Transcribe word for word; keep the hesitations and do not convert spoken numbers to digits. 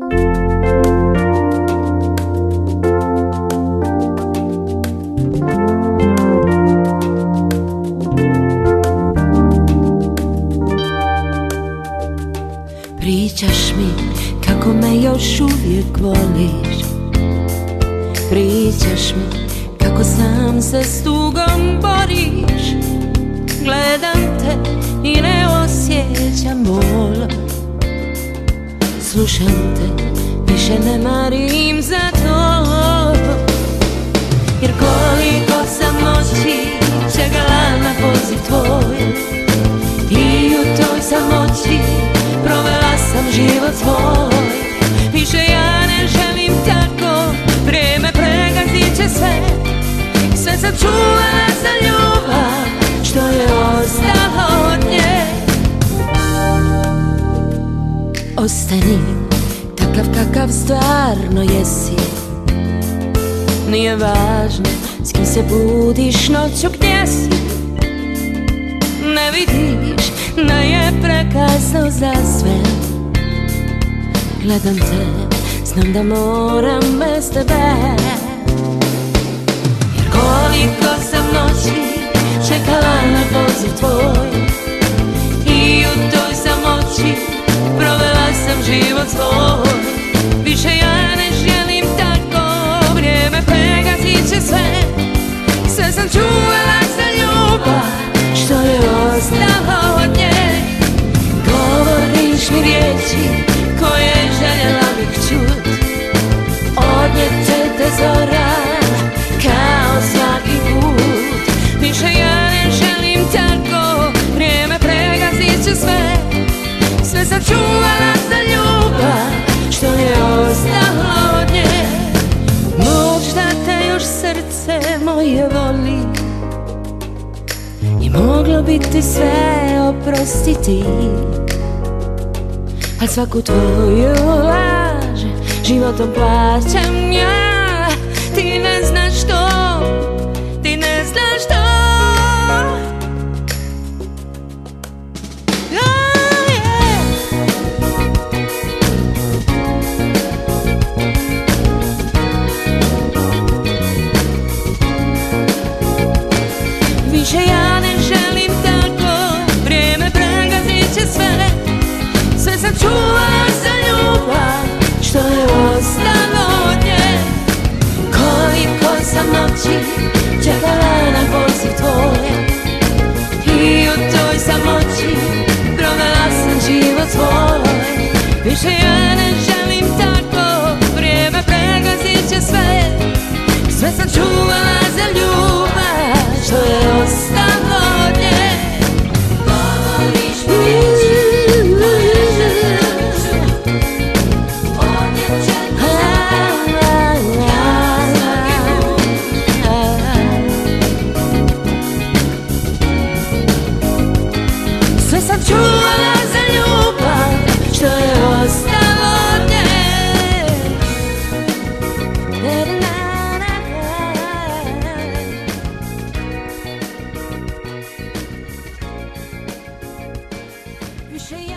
Pričaš mi kako me još uvijek voliš. Pričaš mi kako sam se s tugom boriš. Gledam te i ne osjećam bol. Slušam te, više ne marim za to. Jer koliko sam noći čekala na poziv tvoj, i u toj samoći provela sam život svoj. Više ja ne želim tako, vrijeme pregazit će sve. Sve sam čuvala za ljubav, što je ostalo od nje. Ostani takav kakav stvarno jesi. Nije važno s kim se budiš noću, gdje si. Ne vidiš da je prekasno za sve. Gledam te, znam da moram bez tebe. Jer koliko sam noći čekala na poziv tvoj, i u toj samoći provela sam život svoj. Više ja ne želim tako, vrijeme pregazit će sve. Sve sam čuvala za ljubav, što je ostalo od nje. Govoriš mi riječi koje željela bih čut. Odnijete te zora kao svaki put. Više ja ne želim tako, vrijeme pregazit će sve. Sve sam čuvala za ljubav, što je ostalo od nje. Možda te još srce moje voli i moglo bi ti sve oprostiti, al svaku tvoju laž životom plaćam ja. Ti ne znaš što, ti ne znaš što. Oh, yeah. Više ja ne želim tako, vrijeme pregazit će sve. Sve sam čuvala za ljubav, što je ostalo od nje. Koliko sam noći čekala na poziv tvoj, i u toj samoći provela sam život svoj. Više ja ne želim tako, vrijeme pregazit će sve. Sve sam čuvala za ljubav, što je ostalo od nje. Govoriš mi riječi koje željela čut. Odnijet će te zora kao svaki put. Sve sam čuvala za ljubav, što je ostalo od nje. Više ja